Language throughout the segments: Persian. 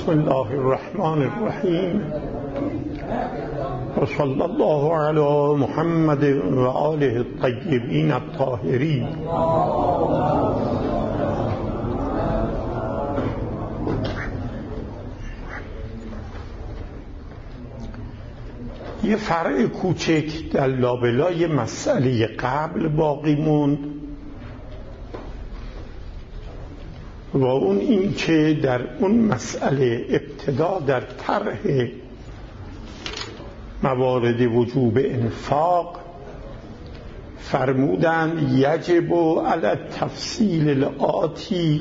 بسم الله الرحمن الرحیم و صلی الله علی محمد و آله الطیبین الطاهرین. یه فرع کوچک در لابلای مسئله قبل باقی موند و اون این که در اون مسئله ابتدا در طرح موارد وجوب انفاق فرمودند یجب علی التفصیل الآتی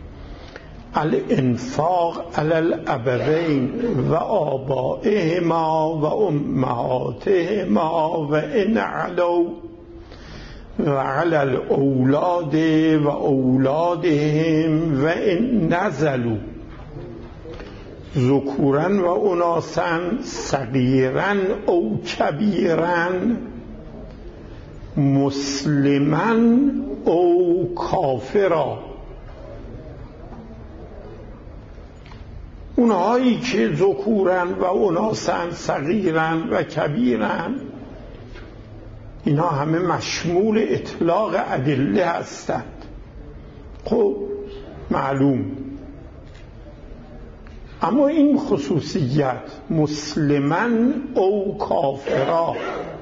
الانفاق علی الابوین و آبائهما و امهاتهما و ان علو و علی الاولاد و اولادهم و ان نزلوا ذکورا و اناسا صغیرا او کبیرا مسلما او کافرا. اونهایی که ذکورا و اناسا صغیرا و کبیرا اینا همه مشمول اطلاق ادله هستند. خب معلوم، اما این خصوصیت مسلماً او کافرا،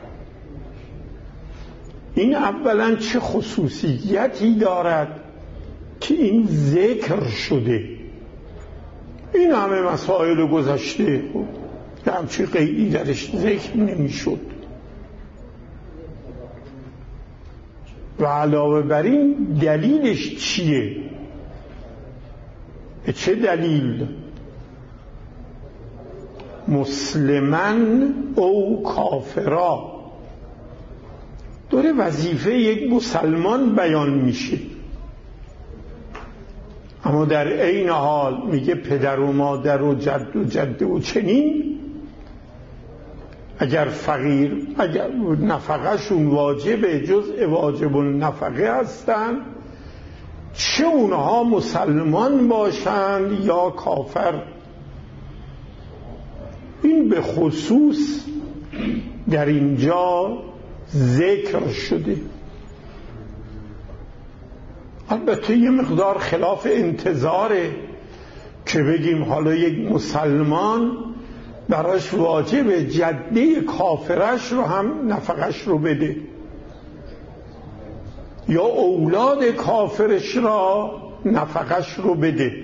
این اولا چه خصوصیتی دارد که این ذکر شده؟ این همه مسائل گذشته همچی قیدی درش ذکر نمی شد. و علاوه بر این دلیلش چیه؟ چه دلیل؟ مسلماً او کافرا، داره وظیفه یک مسلمان بیان میشه، اما در عین حال میگه پدر و مادر و جد و جده و چنین اگر فقیر، اگر نفقهشون واجبه جزء واجب النفقه هستن، چه اونها مسلمان باشند یا کافر. این به خصوص در اینجا ذکر شده. البته یه مقدار خلاف انتظاره که بگیم حالا یک مسلمان براش واجب جده کافرش رو هم نفقش رو بده یا اولاد کافرش را نفقش رو بده.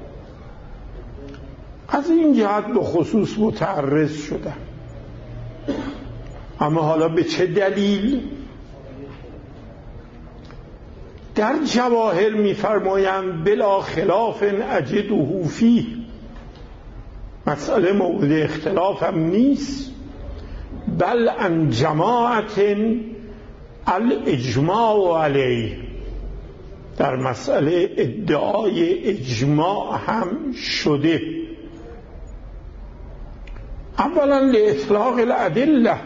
از این جهت به خصوص متعرض شدن. اما حالا به چه دلیل؟ در جواهر می‌فرمایند بلا خلاف اجده فیه، مسئله مورد اختلاف هم نیست، بل ان جماعت الاجماع علیه، در مسئله ادعای اجماع هم شده. اولا لاطلاق الادله،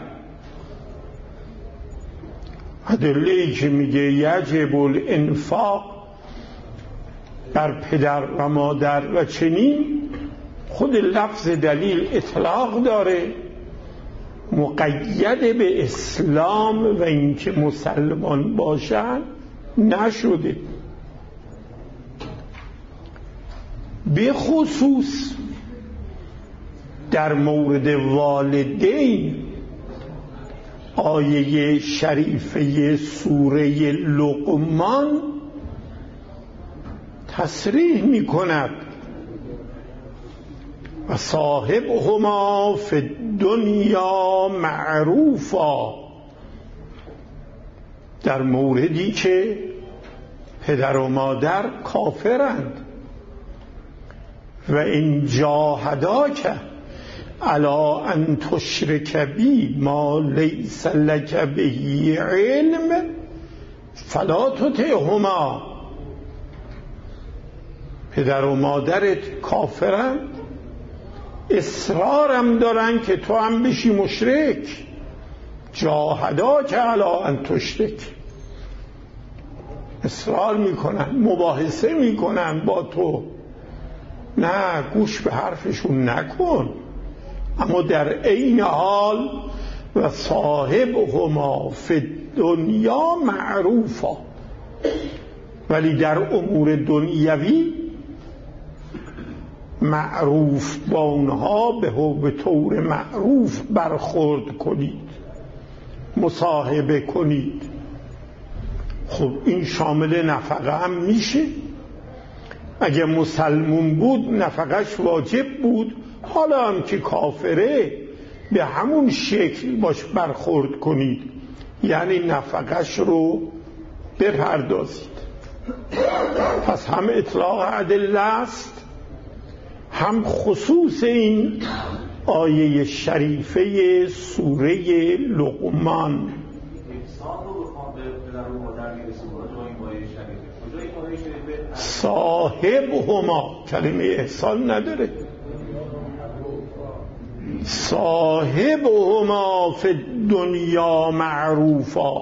ادله‌ای که میگه یجب الانفاق بر پدر و مادر و چنین، خود لفظ دلیل اطلاق داره، مقید به اسلام و اینکه مسلمان باشن نشده. به خصوص در مورد والدین آیه شریفه سوره لقمان تصریح می کند و صاحبهما فی الدنیا معروفا، در موردی که پدر و مادر کافرند. و این جاهداک علی ان تشرک بی ما لیس لک به علم فلا تطعهما، پدر و مادرت کافرند، اصرارم دارن که تو هم بشی مشرک، جاهداک علی ان تشرک، اصرار میکنن، مباحثه میکنن با تو نه، گوش به حرفشون نکن، اما در عین حال و صاحبهما فی الدنیا معروفا، ولی در امور دنیوی معروف با اونها به طور معروف برخورد کنید، مصاحبه کنید. خب این شامل نفقه هم میشه. اگه مسلمون بود نفقهش واجب بود، حالا هم که کافره به همون شکل باش برخورد کنید، یعنی نفقهش رو بپردازید. پس هم اطلاق ادله است، هم خصوص این آیه شریفه سوره لقمان. صاحبهما کلمه احسان نداره، صاحبهما فی الدنیا معروفا.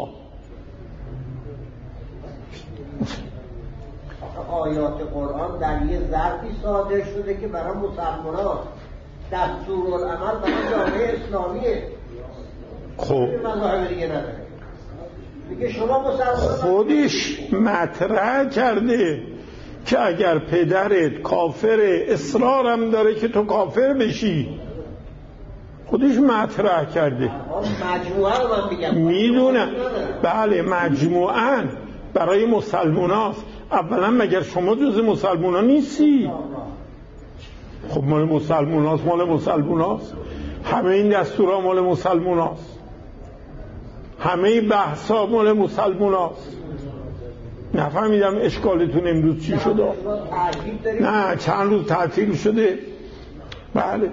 آیات قرآن در یه ظرفی صادر شده که برای مسلمانان دستورالعمل برای جامعه اسلامیه. خب مذاهب دیگه نداره. میگه شما مسلمانان خودش مطرح کرده که اگر پدرت کافر اصرارم داره که تو کافر بشی، خودش مطرح کرده. مجموعه رو من میگم، میدونم، بله مجموعاً برای مسلمان هاست. اولا مگر شما جز مسلمان ها نیستی؟ خب مال مسلمان هاست، مال مسلمان هاست. همه این دستورها مال مسلمان هاست، همه بحث ها مال مسلمان هاست. نفهمیدم اشکالتون امروز چی شده؟ نه چند روز تعطیل شده. بله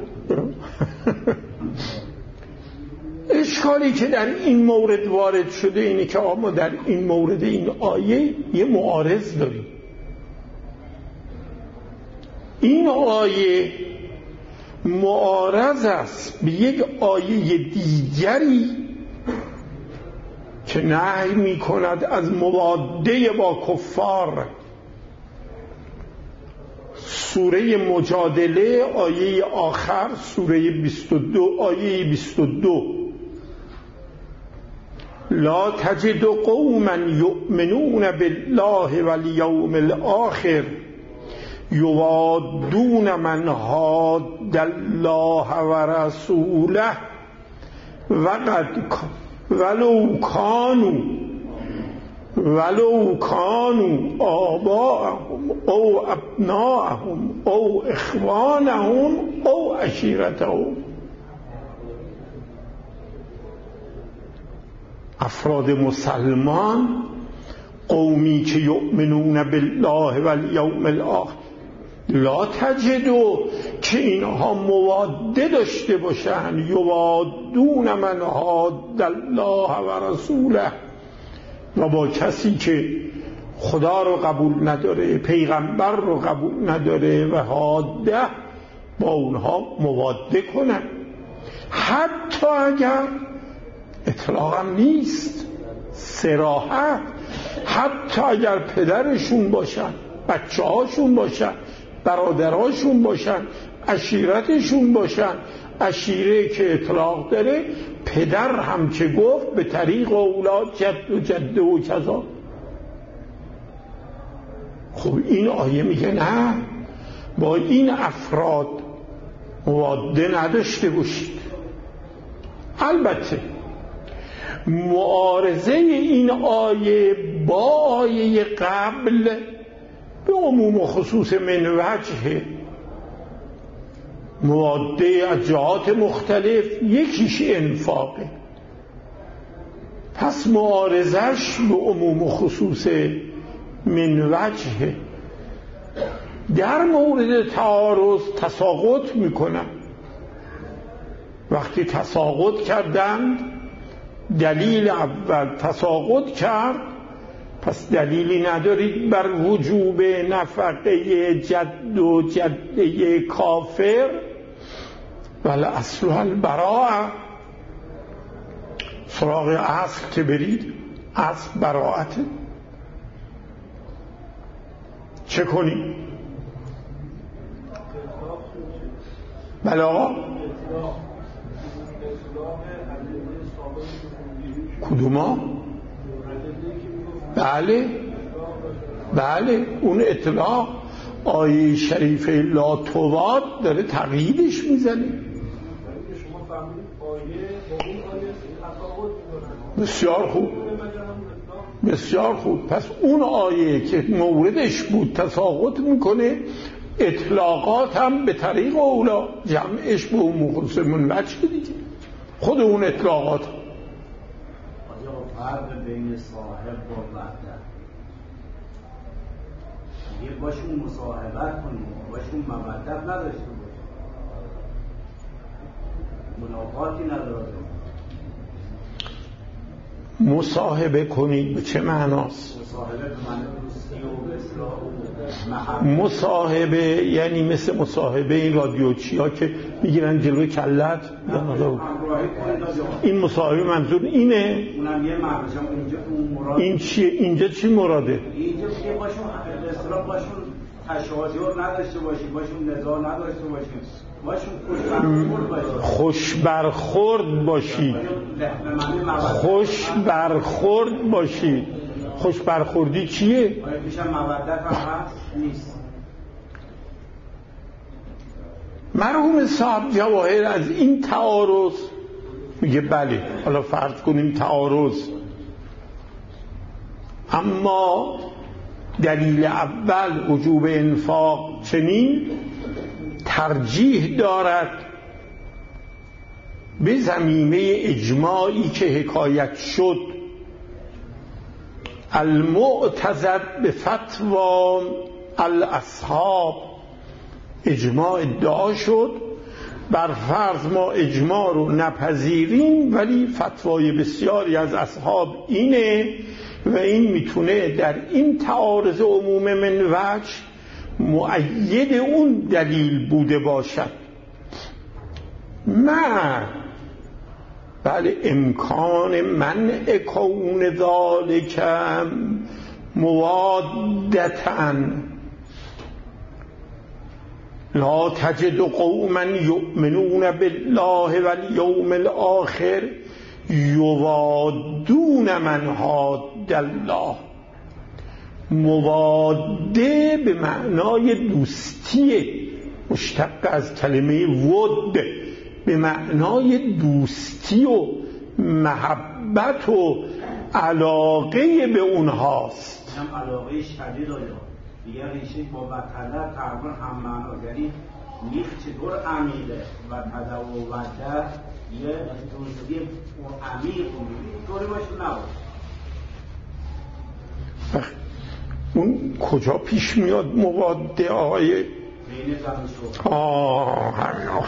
اشکالی که در این مورد وارد شده اینه که ما در این مورد این آیه یه معارض داریم. این آیه معارض است به یک آیه دیگری که نهی می کند از مواده با کفار. سوره مجادله آیه آخر، سوره 22 آیه 22: لا تجد قوما یؤمنون بالله والیوم الاخر یوادون من حاد الله ورسوله ولو کانوا آباءهم او ابناءهم او اخوانهم او عشیرتهم. افراد مسلمان، قومی که یؤمنون بالله والیوم الاخر، لا تجدو که اینها مواده داشته باشن، یوادون من حاد الله و رسوله، و با کسی که خدا رو قبول نداره، پیغمبر رو قبول نداره و حاده، با اونها مواده کنن، حتی اگر اطلاقم نیست، صراحت، حتی اگر پدرشون باشن، بچه هاشون باشن، برادرهاشون باشن، عشیرتشون باشن. عشیره که اطلاق داره، پدر هم که گفت به طریق اولاد جد و جده و کذا. خب این آیه میگه نه، با این افراد مواده نداشته باشید. البته معارضه این آیه با آیه قبل به عموم و خصوص من وجه، مواده از جهات مختلف، یکیش انفاقه، پس معارضش به عموم و خصوص من وجه. در مورد تعارض تساقط میکنن. وقتی تساقط کردند، دلیل اول تساقط کرد، پس دلیلی ندارید بر وجوب نفقه جد و جده کافر، ولی اصل البراءه. سراغ اصل که برید، اصل براءته. چه کنیم؟ بله آقا. کدوما؟ بله اون اطلاق آیه شریف لا تواد داره تقییدش میزنه. بسیار خوب. پس اون آیه که موردش بود تساقط میکنه، اطلاقات هم به طریق اولا جمعش به اون مخصوص منوجه دیگه. خود اون اطلاقات فرق بین صاحب و وحدت، یه باشون مصاحبت کنیم، باشون مودت نداشته باشیم، منافاتی نداره. مصاحبه کنید به چه معناست؟ مصاحبه به معنی دوستی و اصلاح و مصاحبه یعنی مثل مصاحبه این رادیوچی ها که میگیرن جلوی کلت، این مصاحبه منظور اینه. اونم یه معنیش اینجا اون مراد. این چیه؟ اینجا چی مراده؟ اینجا که باشون به اصطلاح باشون تشاجر نداشته باشیم، باشون نزاع نداشته باشیم، باشون خوش برخورد باشید. خوش برخورد باشید. خوش برخوردی چیه؟ آیا پیشم مودت هم هست؟ نیست. مرحوم صاحب جواهر از این تعارض میگه بله، حالا فرض کنیم تعارض، اما دلیل اول وجوب انفاق چنین ترجیح دارد به زمینه اجماعی که حکایت شد، المعتزد به فتوا الاصحاب، اجماع ادعا شد، بر فرض ما اجماع رو نپذیریم ولی فتوای بسیاری از اصحاب اینه و این میتونه در این تعارض عموم من وجه مؤید اون دلیل بوده باشد. بله امکان منع کون ذالک موادتاً لا تجد قوما یؤمنون بالله والیوم الاخر یوادون من حاد الله. مواده به معنای دوستی، مشتق از کلمه ود، به معنای دوستی و محبت و علاقه به اونهاست. هم علاقه شدید آیا دیگر ریشه با وطنه تقریبا هم معنا، یعنی نیخ چطور عمیقه و تدو و وده یه دوستی عمیق طوری باشه نباشه. اون کجا پیش میاد مواده آقای بین زن و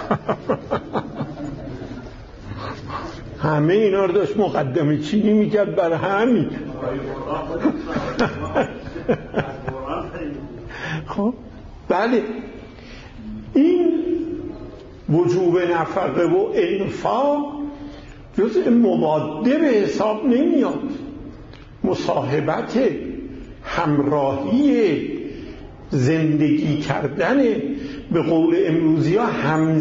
همه اینا رو داشت مقدمه چینی میکرد برای همین. خب بله، این وجوب نفقه و انفاق جزء مواده به حساب نمیاد. مصاحبت، همراهی، زندگی کردن، به قول امروزی ها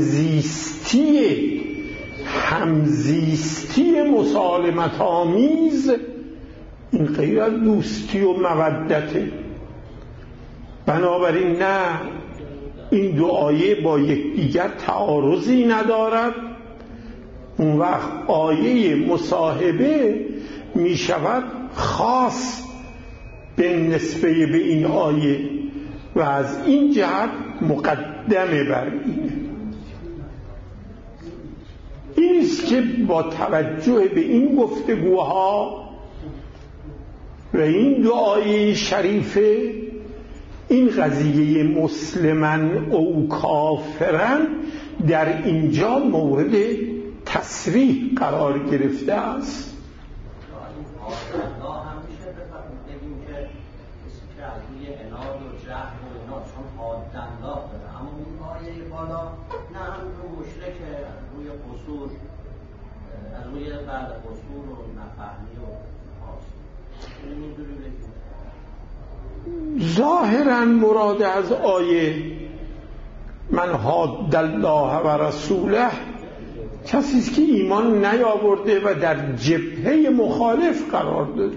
همزیستی مسالمت آمیز، این غیر از دوستی و مودته. بنابراین نه، این دو آیه با یکدیگر تعارضی ندارد. اون وقت آیه مصاحبه می شود خاص به نسبه به این آیه و از این جهت مقدمه بر اینه. این است که با توجه به این گفتگوها و این دو آیه شریفه، این قضیه مسلمن او کافرن در اینجا مورد تصریح قرار گرفته است. نه هم رو مشرکه، روی قصور، از روی بعد قصور و نفهمی و هاست. ظاهرا مراد از آیه من حاد الله و رسوله کسی است که ایمان نیاورده و در جبهه مخالف قرار داره.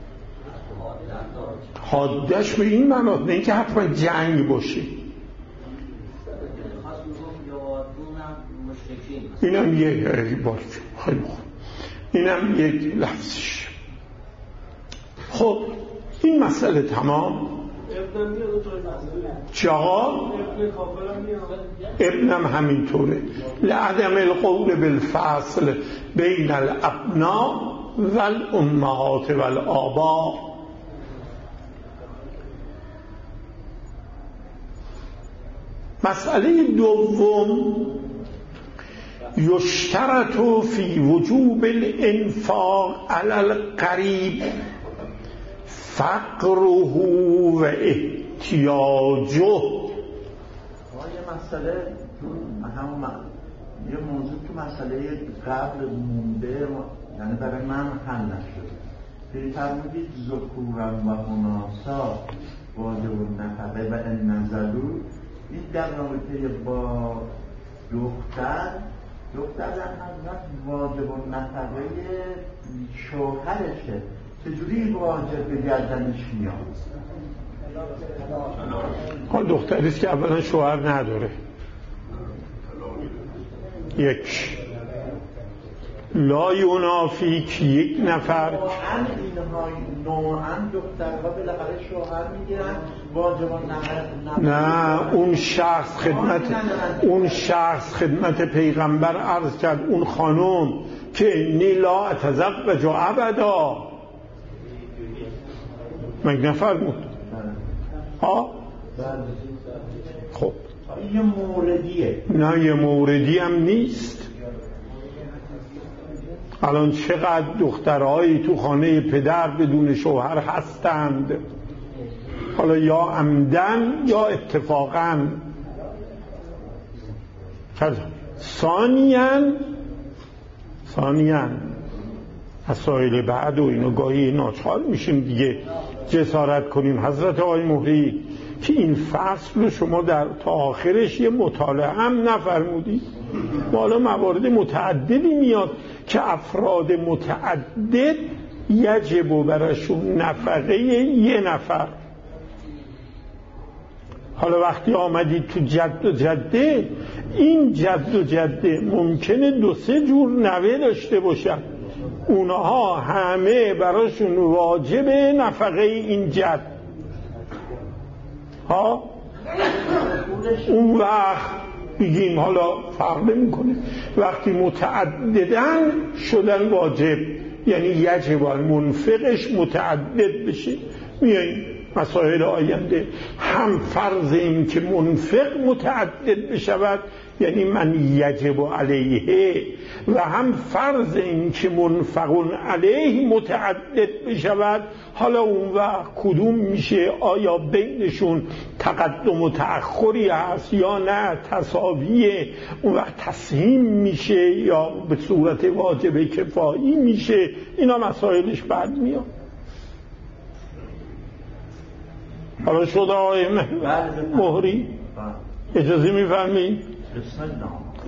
حادش به این معنی نه اینکه حتما جنگ باشه. اینم یک بار خیلی خوب، اینم یک لفظش. خب این مسئله تمام. چاقا ابنم همینطوره. لعدم القول بالفصل بین الابناء و الامهات و الآباء. مسئله دوم، یشترط فی وجوب الانفاق علی القریب فقره و احتیاجه. یه مسئله یه موضوع تو مسئله قبل مونده، یعنی برای من حل نشده. فرمودید ذکورا و اناثا واجب النفقه و ان نزلوا. این در رابطه با دختر در حضرت واجب النفقه شوهرشه، چجوری واجب به گردنش میاد؟ دختریست که اولا شوهر نداره. یک لا ینافی که یک نفر نوعاً دخترها بالاخره شوهر میگیرن واجب النفقه. نه، اون شخص خدمت پیغمبر عرض کرد، اون خانم که انی لا اتزوج ابدا، مگه نفرمود؟ ها؟ خب این یه موردیه. نه، یه موردی هم نیست. الان چقدر دخترهایی تو خانه پدر بدون شوهر هستند، حالا یا عمدن یا اتفاقا. ثانیاً مسائل بعد و اینو گاهی ناچار میشیم دیگه جسارت کنیم. حضرت آقای مهری که این فصل رو شما در تا آخرش یه مطالعه هم نفرمودید. بالا موارد متعددی میاد که افراد متعدد یجب برشون نفقه یه نفر. حالا وقتی آمدید تو جد و جده، این جد و جده ممکنه 2-3 جور نوه داشته باشن، اونها همه براشون واجب نفقه این جد. ها اون وقت بگیم حالا فرق نمی‌کنه، وقتی متعددن شدن واجب، یعنی یجب المنفقش متعدد بشه. میاییم مسائل آینده، هم فرض این که منفق متعدد بشود یعنی من یجب علیه، و هم فرض این که منفقون علیه متعدد بشود. حالا اون وقت کدوم میشه؟ آیا بینشون تقدم و تأخری هست یا نه تساویه؟ اون وقت تسهیم میشه یا به صورت واجب کفایی میشه؟ اینا مسائلش بعد میاد. حالا شد آقای مهری اجازه میفرمایید؟ بسم الله.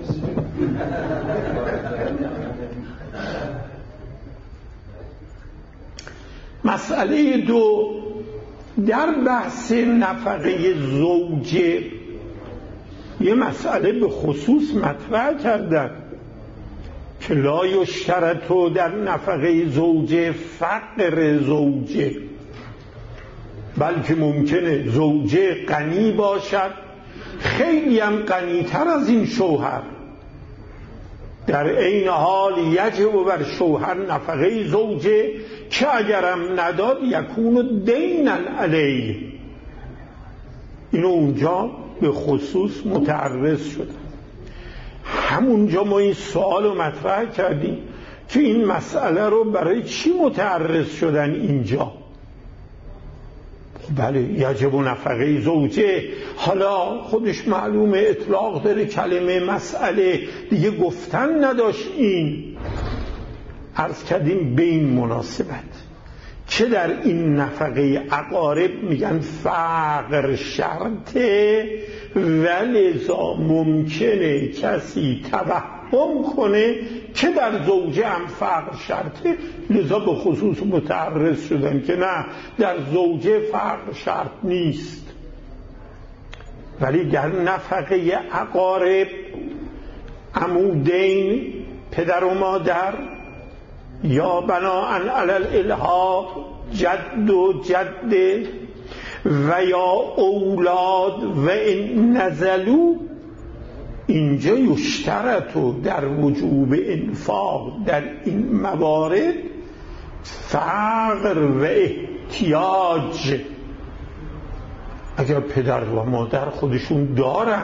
مسئله دو، در بحث نفقه زوجه یه مسئله به خصوص مطرح کردن که لا یشترط در نفقه زوجه فقر زوجه، بلکه ممکنه زوجه غنی باشد، خیلی هم غنی‌تر از این شوهر، در عین حال یجب بر شوهر نفقه زوجه که اگرم نداد یکون دینا علیه. اینو اونجا به خصوص متعرض شدن. همونجا ما این سوال رو مطرح کردیم که این مسئله رو برای چی متعرض شدن اینجا؟ بله یجب نفقه زوجه، حالا خودش معلومه اطلاق داره کلمه مسئله، دیگه گفتن نداشت. این عرض کردیم به این مناسبت چه در این نفقه اقارب میگن فقر شرطه، ولذا ممکنه کسی توهم کنه که در زوجه هم فقر شرطه، لذا به خصوص متعرض شدن که نه، در زوجه فقر شرط نیست. ولی در نفقه اقارب، عمودین پدر و مادر، یا بناءً علی الالحاق جد و جده، و یا اولاد و این نزلو، اینجا یشترط در وجوب انفاق در این موارد فقر و احتیاج. اگر پدر و مادر خودشون دارن،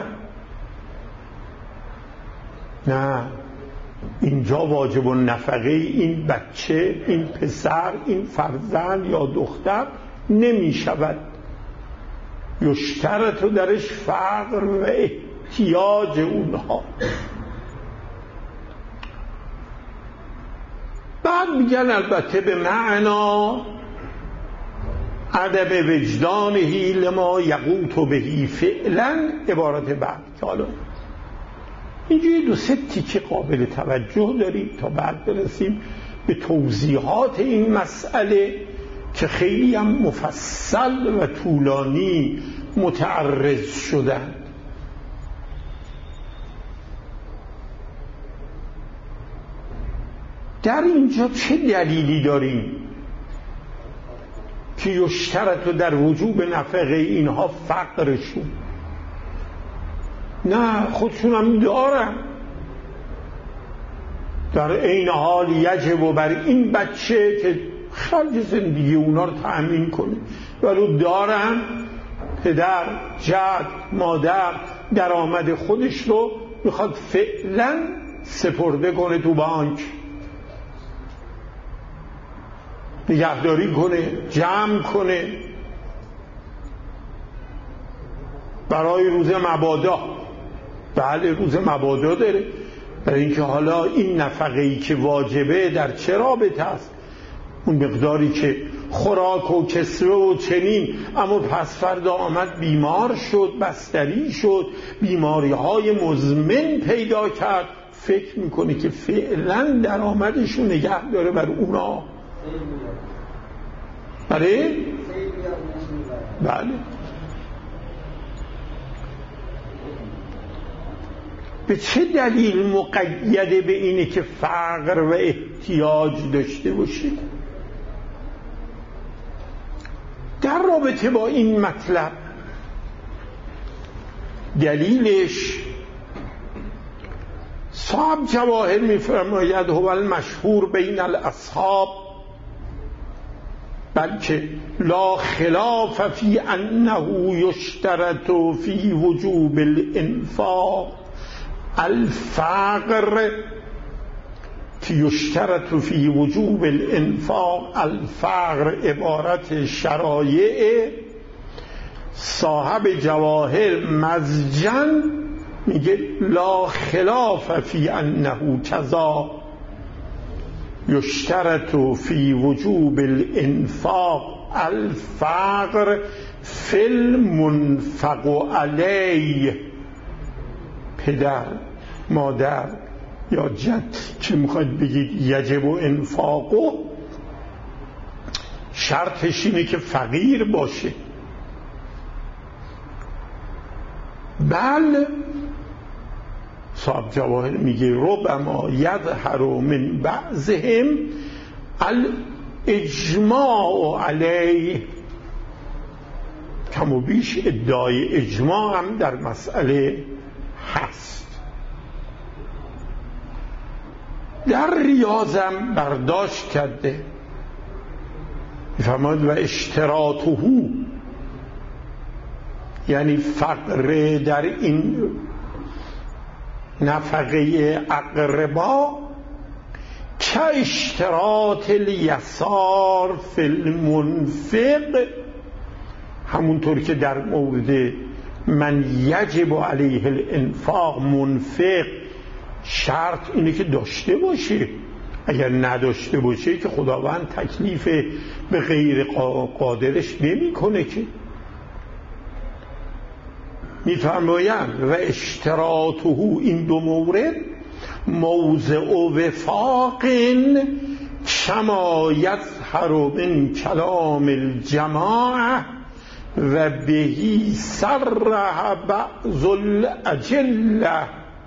نه، اینجا واجب النفقه این بچه، این پسر، این فرزند یا دختر نمی شود. یشترط درش فقر و احتیاج اونها. بعد میگن البته به معنا عدم وجدانهی لما یقوت بهی فعلا، عبارت بعد که حالا اینجوری دو سه تیکه قابل توجه داریم تا بعد برسیم به توضیحات این مسئله که خیلی هم مفصل و طولانی متعرض شدن. در اینجا چه دلیلی داریم که یشترط در وجوب نفقه اینها فقرشون؟ نه، خودشون هم دارن، در عین حال یجب بر این بچه که خرج زندگی اونا رو تأمین کنه، ولی دارن پدر، جد، مادر درآمد خودش رو میخواد فعلا سپرده کنه تو بانک، نگهداری کنه، جمع کنه برای روز مبادا. بله، روز مبادا داره، برای اینکه حالا این نفقه‌ای که واجبه در چه رابطه است؟ اون مقداری که خوراک و کسوه و چنین، اما پس فردا آمد بیمار شد، بستری شد، بیماری‌های مزمن پیدا کرد، فکر میکنه که فعلا درآمدشو نگه داره بر اونا. بله؟ به چه دلیل مقیده به اینه که فقر و احتیاج داشته باشید؟ در رابطه با این مطلب دلیلش صاحب جواهر می‌فرماید هو المشهور بین الاصحاب، بلکه لا خلاف فی انه یشترط فی وجوب الانفاق الفقر، که یشترط فی وجوب الانفاق الفقر عبارت شرایع. صاحب جواهر مزجن میگه لا خلاف فی انه کذا یشترط فی وجوب الانفاق الفقر فی المنفق علیه. پدر، مادر یا جد که میخواید بگید یجب و انفاقو، شرطش اینه که فقیر باشه. بله، صاحب جواهر میگه ربما یظهر من بعضهم الاجماع علیه، کم و بیش ادعای اجماع هم در مسئله هست. در ریاضم برداشت کرده، میفرماید و اشتراطه، یعنی فقر در این نفقه اقربا که اشتراط الیسار فی المنفق، همونطور که در مورد من یجب علیه الانفاق منفق شرط اینه که داشته باشه، اگر نداشته باشه که خداوند تکلیف به غیر قادرش نمی کنه که. میفرمایند و اشتراطه، این دو مورد موضع وفاق کما یظهر من کلام الجماعه و بهی صرح بعض الاجله،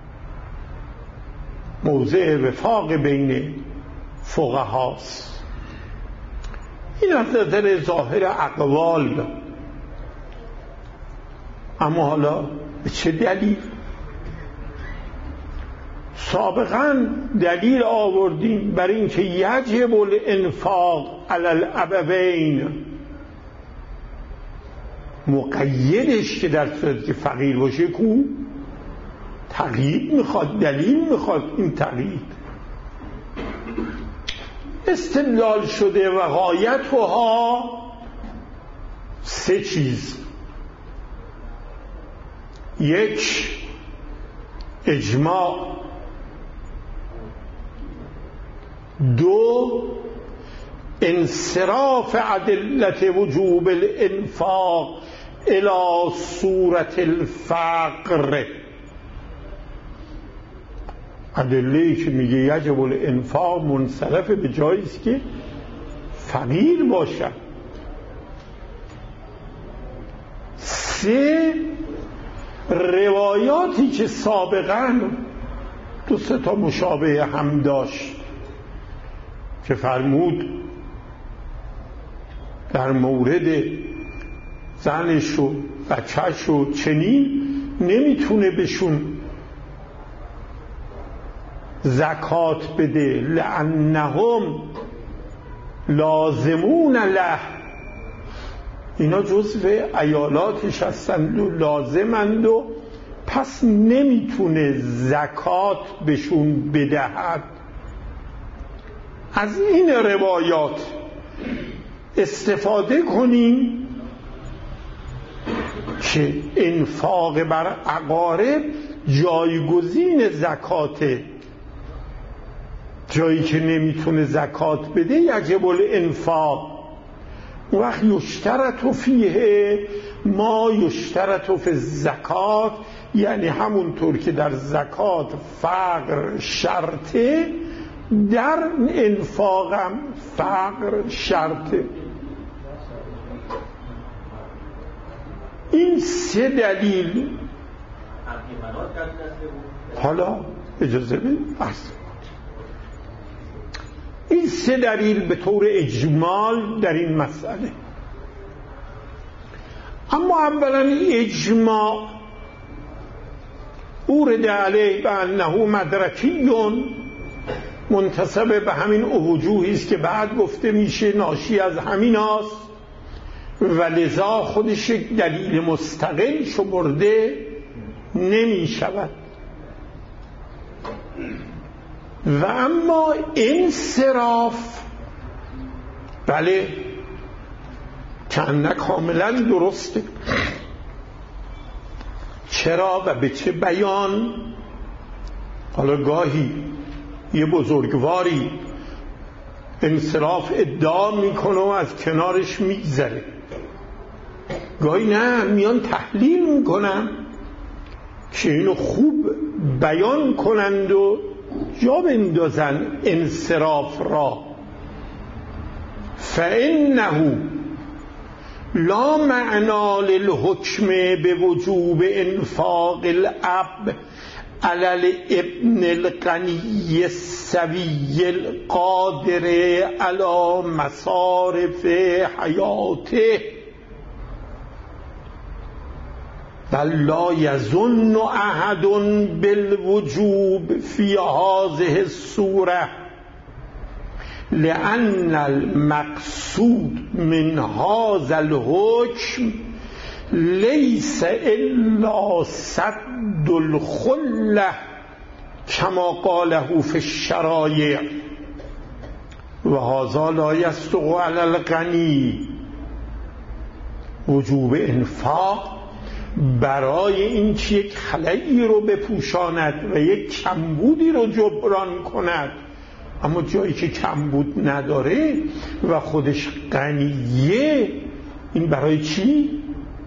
موضع وفاق بین فقهاست. این از نظر ظاهر اقوال، اما حالا به چه دلیل؟ سابقا دلیل آوردیم برای اینکه یجب الانفاق علی الابوین، مقیدش که در صورتی که فقیر باشه کو تقیید میخواد، دلیل میخواد. این تقیید استدلال شده و غایتها سه چیز: یک، اجماع، دو، انصراف ادله وجوب الانفاق الى صورت الفقر، ادله‌ای که میگه یجب الانفاق منصرف به جایی است که فقیر باشد. سه، روایاتی که سابقا دو سه تا مشابه هم داشت که فرمود در مورد زنش و بچهش و چنین نمیتونه بهشون زکات بده، لأنهم لازمون له، اینا جزو ایالاتش هستند و لازمند و پس نمیتونه زکات بهشون بدهد. از این روایات استفاده کنیم که انفاق بر اقارب جایگزین زکاته. جایی که نمیتونه زکات بده یجب الانفاق. وقت یشترط فیه ما یشترط فی الزکات، یعنی همونطور که در زکات فقر شرطه، در انفاقم فقر شرطه. این سه دلیل. حالا اجازه بدید این سه دلیل به طور اجمال در این مسئله. اما اولا اجماع اورد علیه به انه مدرکیون، منتسب به همین وجوهی است که بعد گفته میشه ناشی از همین است و لذا خودش یک دلیل مستقل شمرده نمی شود. و اما انصراف، بله کنه کاملا درسته. چرا و به چه بیان؟ حالا گاهی یه بزرگواری انصراف ادعا میکنه و از کنارش میگذره، گاهی نه میان تحلیل میکنن که اینو خوب بیان کنند و جا بندازن انصراف را. فإنه لا معنا للحکم بوجوب انفاق الاب علی الابن الغنی السوی القادر علی مصارف حیاته، بل لا یظن احد بالوجوب فی هذه الصوره، لأن المقصود من هذا الحكم ليس إلا سد الخلة كما قاله في الشرائع، وهذا لا يصدق على الغني. وجوب انفاق برای این که یک خلایی رو بپوشاند و یک کمبودی رو جبران کند اما جایی که کمبود نداره و خودش غنیه، این برای چی؟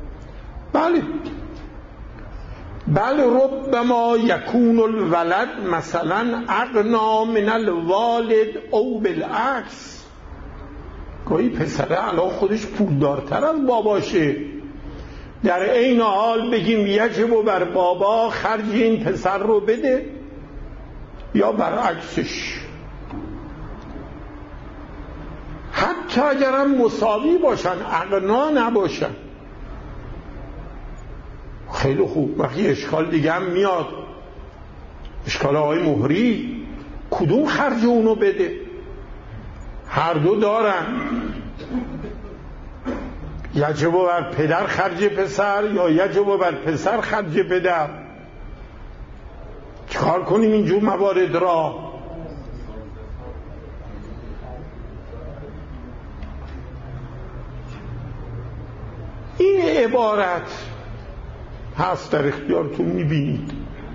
بله ربما یکون الولد مثلا اغنا من الوالد او بالعکس. گاهی پسره الان خودش پولدارتر از باباشه، در عین حال بگیم یجب بر بابا خرج این پسر رو بده، یا برعکسش. حتی اگرم مساوی باشن، اغنا نباشن. خیلی خوب. وقتی اشکال دیگه هم میاد، اشکال آقای مهری، کدوم خرج اونو بده؟ هر دو دارن، یجب بر پدر خرج پسر یا یجب بر پسر خرج پدر. چکار کنیم اینجور موارد را؟ این عبارت هست در اختیارتون، میبینید.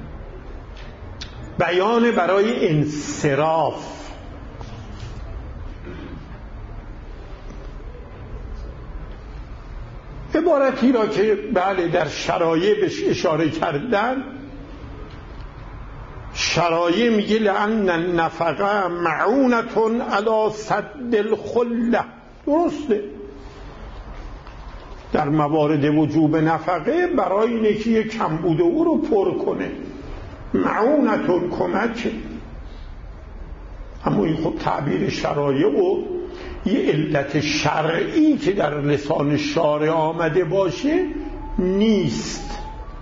بیان برای انصراف. عبارتی را که بله در شرایع بهش اشاره کردن، شرایع میگه لأن النفقه معونة علی سد الخله. درسته، در موارد وجوب نفقه برای اینه که یک کمبود او رو پر کنه. معونتون کمک. اما این خب تعبیر شرایع و یه علت شرعی که در لسان شارع آمده باشه نیست.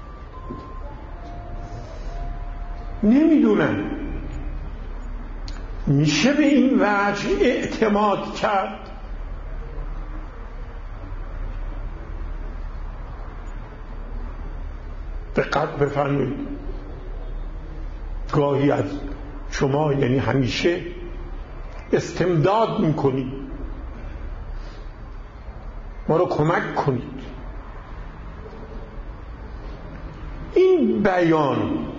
نمیدونم میشه به این وجه اعتماد کرد؟ دقت بفرمایید. گاهی از شما، یعنی همیشه، استمداد میکنید ما رو کمک کنید. این بیان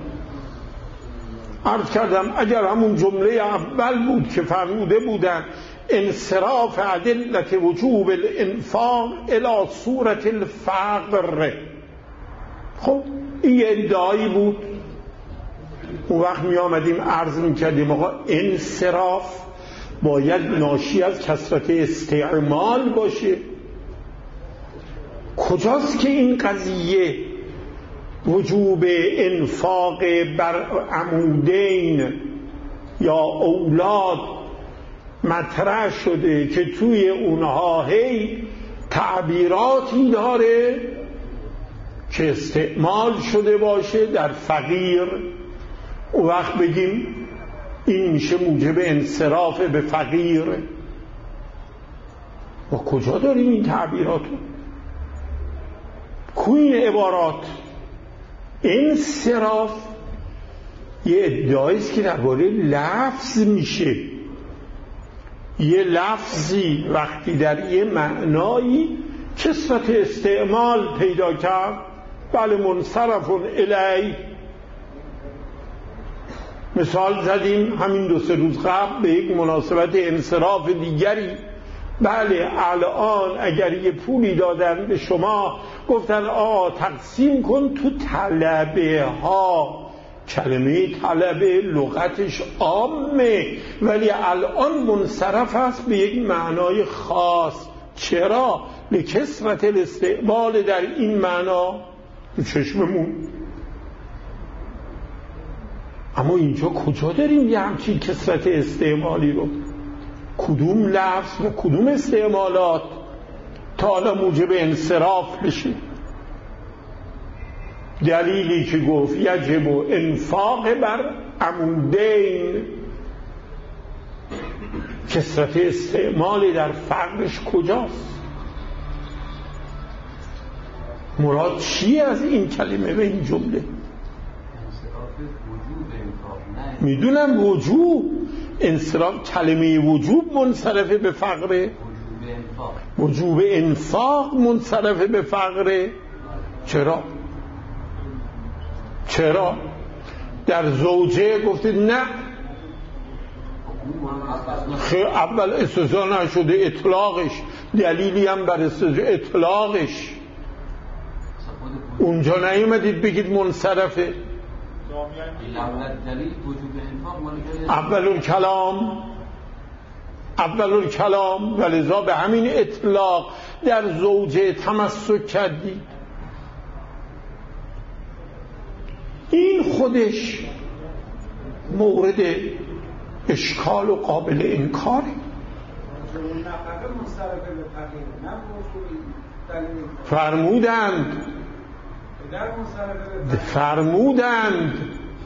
عرض کردم اگر همون جمله اول بود که فرموده بودن انصراف ادلت وجوب الانفاق الی صورت الفقر، خب این ادعایی بود، اون وقت می آمدیم عرض می کردیم آقا انصراف باید ناشی از کثرت استعمال باشه. کجاست که این قضیه وجوب انفاق بر عمودین یا اولاد مطرح شده که توی اونها هی تعبیراتی داره که استعمال شده باشه در فقیر، اون وقت بگیم این میشه موجب انصراف به فقیر. و کجا داریم این تعبیراتو؟ کوین عبارات انصراف یه ادعاییست که درباره لفظ میشه. یه لفظی وقتی در یه معنایی کثرت استعمال پیدا کرد، بله منصرفون الی. مثال زدیم همین 2-3 روز قبل به یک مناسبت انصراف دیگری. بله الان اگر یه پولی دادن به شما، گفتن تقسیم کن تو طلبه ها. کلمه طلبه لغتش عامه، ولی الان منصرف است به یک معنای خاص. چرا؟ لکثرت الاستعمال در این معنا تو چشممون. اما اینجا کجا داریم یه همچین کثرت استعمالی رو؟ کدوم لفظ و کدوم استعمالات تا حالا موجب انصراف بشه؟ دلیلی که گفت یجب انفاق بر عمودین، کثرت استعمال در فقرش کجاست؟ مراد چی از این کلمه و این جمله؟ میدونم وجوب انصراف، کلمه وجوب منصرف به فقره، وجوب انفاق منصرف به فقره. چرا؟ در زوجه گفتید نه، اول استثناء نشده، اطلاقش دلیلی هم بر اطلاقش. اونجا نیومدید بگید منصرفه. اول الکلام و لذا به همین اطلاق در زوجه تمسک کردید. این خودش مورد اشکال و قابل انکاره. فرمودند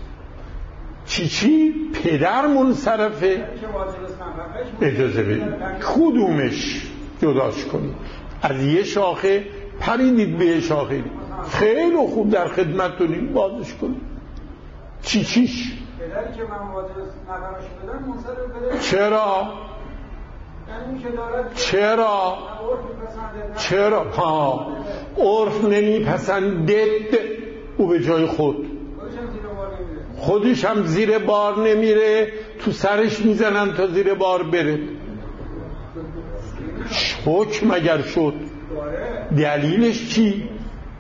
چی پدر منصرفه. اجازه بدید کدومش جداش کنید، از یه شاخه پریدید به یه شاخه، خیلی خوب در خدمتتونیم، بازش کنید. چیش پدری که من واجب نفرش بدم منصرف پدر. چرا؟ چرا؟ عرف نمیپسندد او به جای خودش هم زیر بار نمیره، تو سرش میزنن تا زیر بار بره. حکم اگر شد دلیلش چی؟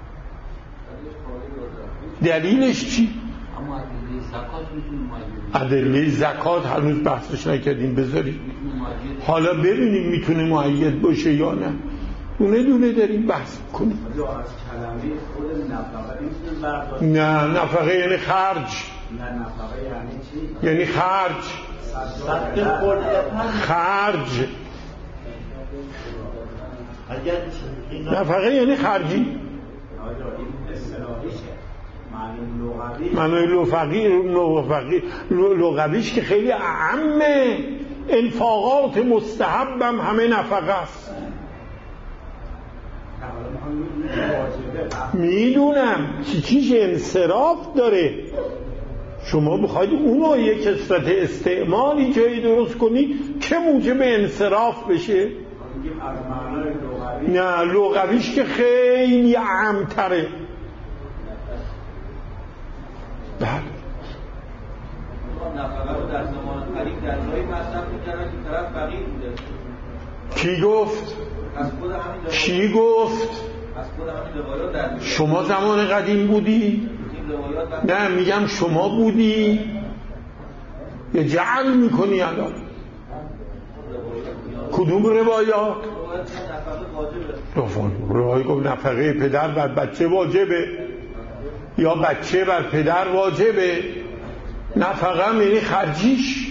ادله زکات هنوز بحثش نکردیم، بذارید حالا ببینیم میتونه مؤید باشه یا نه. دونه دونه داریم بحث کنیم. نه نفقه یعنی خرج. یعنی خرج. نفقه یعنی خرجی. معنی لغویش که خیلی اعمه. انفاقات مستحبم همه نفقه است. میدونم چیش انصراف داره. شما بخواید اونو یک کثرت استعمالی جایی درست کنید که موجب انصراف بشه. نه لغویش که خیلی اعمتره. بله در زمان قریب در جایی مصرف می‌کردن که طرف فقیر بوده. کی گفت؟ شما زمان قدیم بودی؟ نه میگم شما بودی؟ یا جعل میکنی الان؟ کدوم روایات؟ روایات گفت نفقه پدر بر بچه واجبه یا بچه بر پدر واجبه. نفقه هم یعنی خرجیش.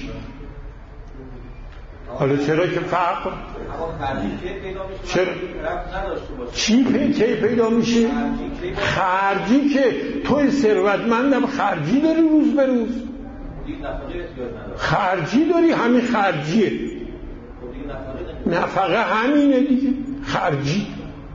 حالا چرا که فقر؟ چرا؟ چی پیدا میشه؟ خرجی که توی ثروتمندم خرجی داری روز به روز. خرجی داری، همین خرجیه. نفقه همینه دیگه، خرجی.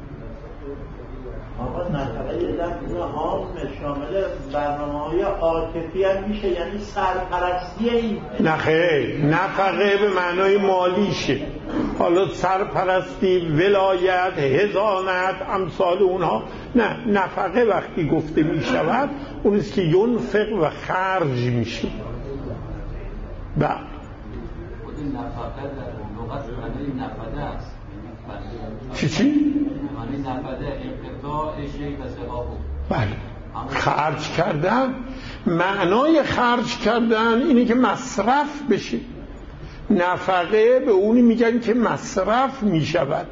آقا نفقه یه لفظ عام شامل برنامه‌های عاطفی هم میشه، یعنی سرپرستی این. نه خیر، نفقه به معنای مالیشه. حالا سرپرستی، ولایت، حضانت، امثال اونها نه. نفقه وقتی گفته میشود اونیست که ینفق و خرج میشه. خود نفقه در لغت معنی نفقه است. چی؟ معنی نفقه انقطاع شیء و ثوابه. بله. خرج کردن، معنای خرج کردن اینه که مصرف بشه. نفقه به اونی میگن که مصرف میشود.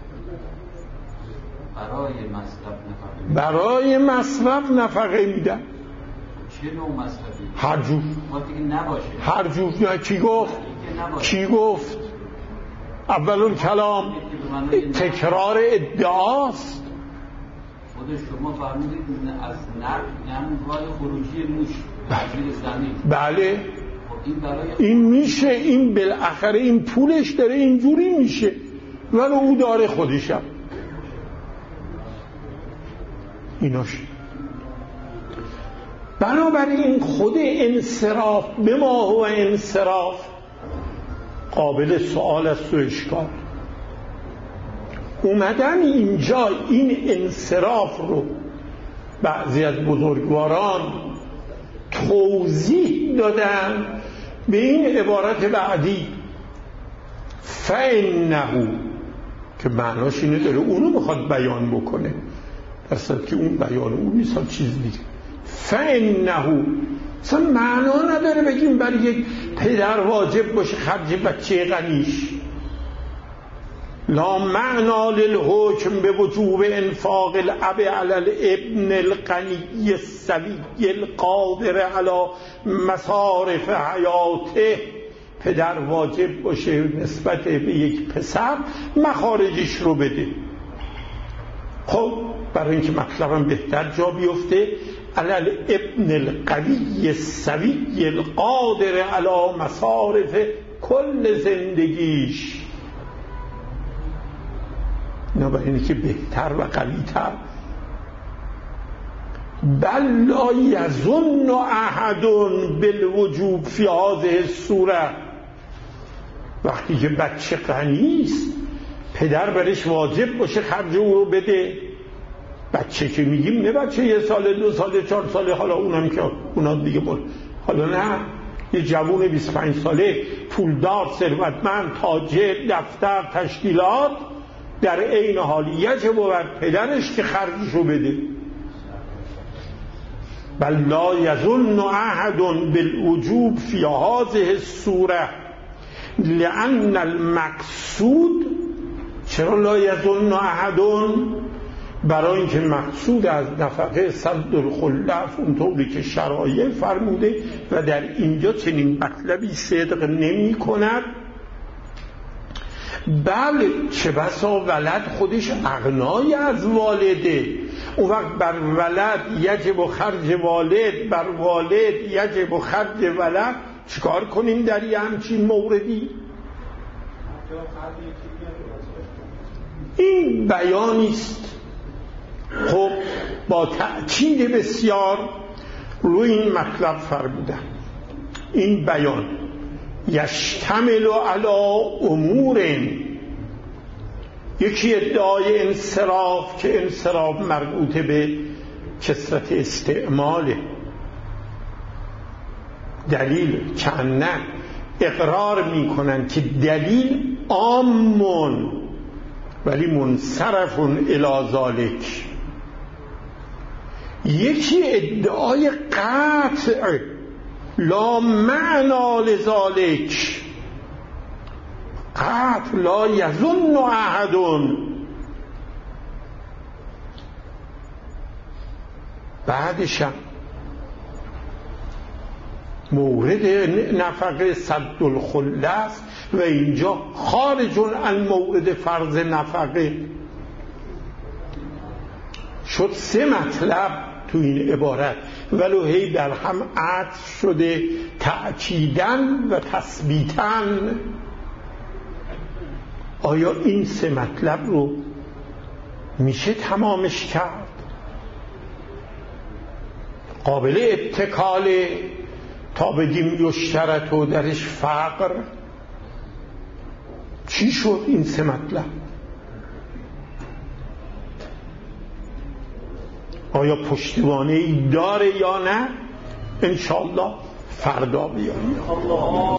برای مصرف نفقه میدن. چه نوع مصرفی؟ هر جور. هر جور. کی گفت؟ اول الکلام تکرار ادعاست. خود شما فرمودید از یعنی راه خروجی موش زیر زمین. بله این میشه، این بالاخره این پولش داره اینجوری میشه ولی او داره خودشم. ایناش بنابراین خود انصراف به ما هو انصراف قابل سوال است و اشکال. اومدن اینجا این انصراف رو بعضی از بزرگواران توضیح دادن به این عبارت بعدی فإنه که معناش اینه داره اونو میخواد بیان بکنه، در صورتی که اون بیان اون نیست، چیز دیگه. فإنه اصلا معنا نداره بگیم برای یک پدر واجب باشه خرج بچه غنیش. لا معنا للحکم به وجوب انفاق الاب علی الابن الغنی السوی القادر علی مصارف حیاته. پدر واجب باشه نسبت به یک پسر مخارجش رو بده. خب برای اینکه مطلبم بهتر جا بیفته، علی الابن القوی السوی القادر علی مصارف کل زندگیش، نه برای اینه که بهتر و قوی‌تر. بل لا یظن احد بالوجوب فی هذه الصوره. وقتی که بچه غنی است پدر برش واجب باشه خرج او رو بده. بچه که میگیم نه بچه 1 سال 2 سال 4 ساله، حالا اونم که اونا دیگه حالا نه یه جوون 25 ساله پولدار ثروتمند تاجر دفتر تشکیلات، در عین حال یجب بر پدرش که خرجشو بده. بل لا یظن احد بالوجوب فی هذه الصوره لان المقصود. چرا لا یظن احد؟ برای اینکه مقصود از نفقه سد الخلف اونطوری که شرایع فرموده و در اینجا چنین مطلبی صدق نمی کند. بله چه بسا ولد خودش اغنای از والده، اون وقت بر ولد یجب خرج والد، بر والد یجب خرج ولد. چیکار کنیم در یه همچین موردی؟ این بیانیست خب با تأکید بسیار روی این مطلب فرمودن. این بیان یشتمل علی امور، یکی ادعای انصراف که انصراف مربوط به کثرت استعماله. دلیل کنن اقرار میکنن که دلیل عامون ولی منصرف الی ذالک. یکی ادعای قطع لا معنا لذالک، قطع لا یظن احد. بعدشم مورد نفقه سد الخله است و اینجا خارج عن مورد فرض نفقه شد. 3 مطلب تو این عبارت ولو هی در هم عطف شده تأکیدن و تثبیتن. آیا این 3 مطلب رو میشه تمامش کرد؟ قابل اتکاله تا بگیم یشترط و درش فقر؟ چی شد این 3 مطلب؟ آیا پشتوانه ای داره یا نه؟ انشاءالله فردا بیاییم.